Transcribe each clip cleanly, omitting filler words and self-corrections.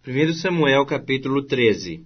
1 Samuel capítulo 13.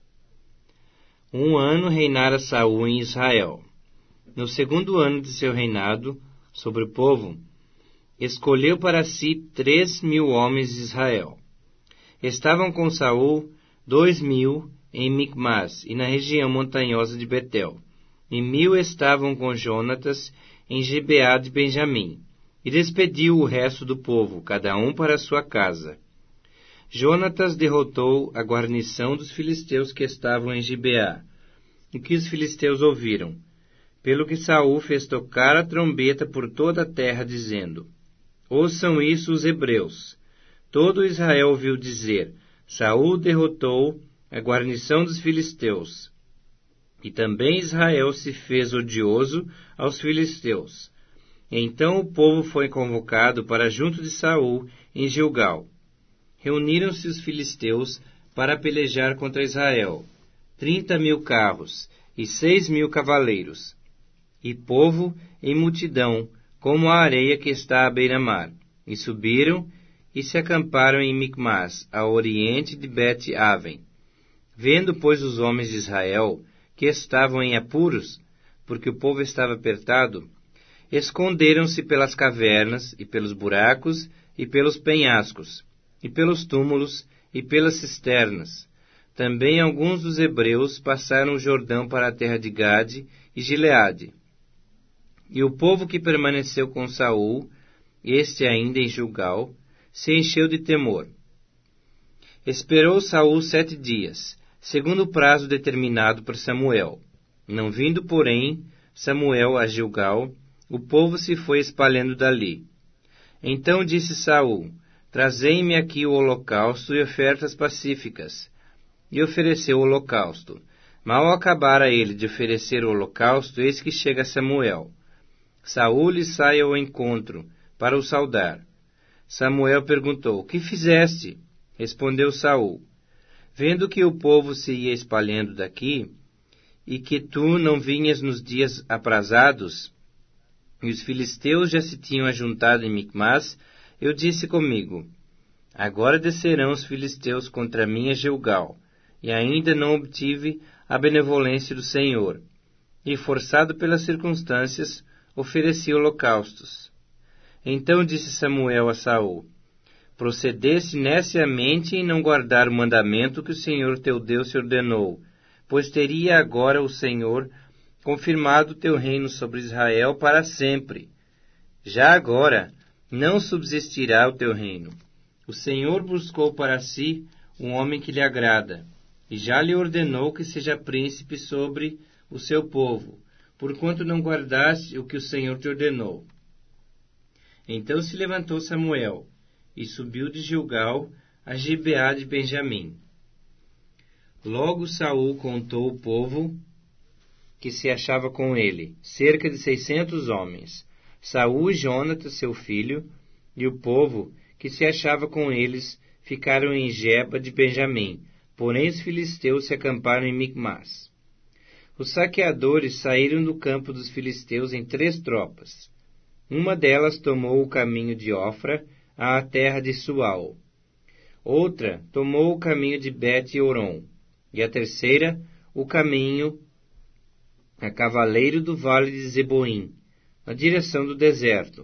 1 ano reinara Saul em Israel. No segundo ano de seu reinado sobre o povo, escolheu para si 3.000 homens de Israel. Estavam com Saul 2.000 em Micmas e na região montanhosa de Betel, e 1.000 estavam com Jonatas em Gibeá de Benjamim, e despediu o resto do povo, cada um para sua casa. Jonatas derrotou a guarnição dos filisteus que estavam em Gibeá, o que os filisteus ouviram, pelo que Saul fez tocar a trombeta por toda a terra, dizendo: Ouçam isso os hebreus. Todo Israel ouviu dizer: Saul derrotou a guarnição dos filisteus. E também Israel se fez odioso aos filisteus. Então o povo foi convocado para junto de Saul em Gilgal. Reuniram-se os filisteus para pelejar contra Israel, 30.000 carros e 6.000 cavaleiros, e povo em multidão, como a areia que está à beira-mar. E subiram e se acamparam em Micmas, a oriente de Bet-Aven. Vendo, pois, os homens de Israel, que estavam em apuros, porque o povo estava apertado, esconderam-se pelas cavernas, e pelos buracos, e pelos penhascos, e pelos túmulos, e pelas cisternas. Também alguns dos hebreus passaram o Jordão para a terra de Gade e Gileade. E o povo que permaneceu com Saul, este ainda em Gilgal, se encheu de temor. Esperou Saul 7 dias, segundo o prazo determinado por Samuel. Não vindo, porém, Samuel a Gilgal, o povo se foi espalhando dali. Então disse Saul: Trazei-me aqui o holocausto e ofertas pacíficas. E ofereceu o holocausto. Mal acabara ele de oferecer o holocausto, eis que chega Samuel. Saul lhe sai ao encontro, para o saudar. Samuel perguntou: Que fizeste? Respondeu Saul: Vendo que o povo se ia espalhando daqui, e que tu não vinhas nos dias aprazados, e os filisteus já se tinham ajuntado em Micmas, eu disse comigo: Agora descerão os filisteus contra mim a Gilgal, e ainda não obtive a benevolência do Senhor. E, forçado pelas circunstâncias, ofereci holocaustos. Então disse Samuel a Saul: Procedeste neciamente em não guardar o mandamento que o Senhor teu Deus te ordenou, pois teria agora o Senhor confirmado o teu reino sobre Israel para sempre. Já agora não subsistirá o teu reino. O Senhor buscou para si um homem que lhe agrada, e já lhe ordenou que seja príncipe sobre o seu povo, porquanto não guardaste o que o Senhor te ordenou. Então se levantou Samuel, e subiu de Gilgal a Gibeá de Benjamim. Logo Saul contou o povo que se achava com ele, cerca de 600 homens, Saul e Jonatas, seu filho, e o povo que se achava com eles ficaram em Geba de Benjamim, porém os filisteus se acamparam em Micmas. Os saqueadores saíram do campo dos filisteus em 3 tropas. Uma delas tomou o caminho de Ofra à terra de Sual. Outra tomou o caminho de Bet-Oron, e a terceira o caminho a cavaleiro do vale de Zeboim, na direção do deserto.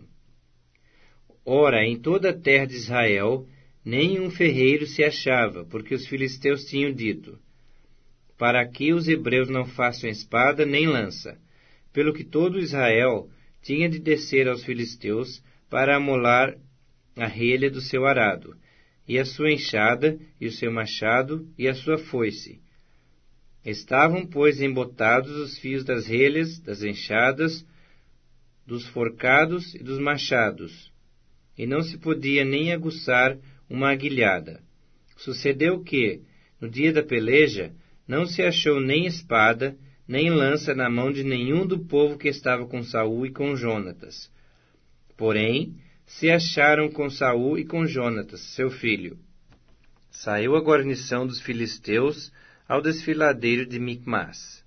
Ora, em toda a terra de Israel, nenhum ferreiro se achava, porque os filisteus tinham dito: Para que os hebreus não façam espada nem lança, pelo que todo Israel tinha de descer aos filisteus para amolar a relha do seu arado, e a sua enxada, e o seu machado, e a sua foice. Estavam, pois, embotados os fios das relhas, das enxadas, dos forcados e dos machados, e não se podia nem aguçar uma aguilhada. Sucedeu que, no dia da peleja, não se achou nem espada, nem lança na mão de nenhum do povo que estava com Saul e com Jonatas. Porém, se acharam com Saul e com Jonatas, seu filho. Saiu a guarnição dos filisteus ao desfiladeiro de Micmas.